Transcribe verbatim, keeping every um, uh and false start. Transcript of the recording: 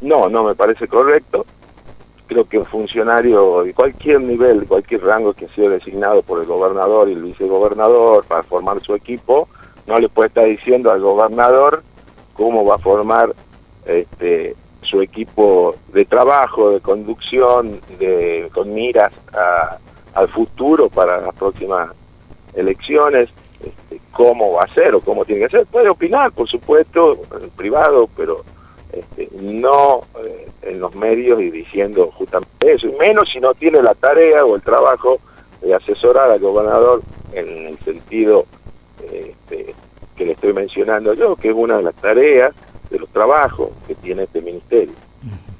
No, no me parece correcto. Creo que un funcionario de cualquier nivel, de cualquier rango que ha sido designado por el gobernador y el vicegobernador para formar su equipo, no le puede estar diciendo al gobernador cómo va a formar este, su equipo de trabajo, de conducción, de, con miras a, al futuro para las próximas elecciones, este, cómo va a ser o cómo tiene que ser. Puede opinar, por supuesto, en privado, pero este, no eh, en los medios y diciendo justamente eso, y menos si no tiene la tarea o el trabajo de asesorar al gobernador en el sentido este, que le estoy mencionando yo, que es una de las tareas, de los trabajos que tiene este ministerio.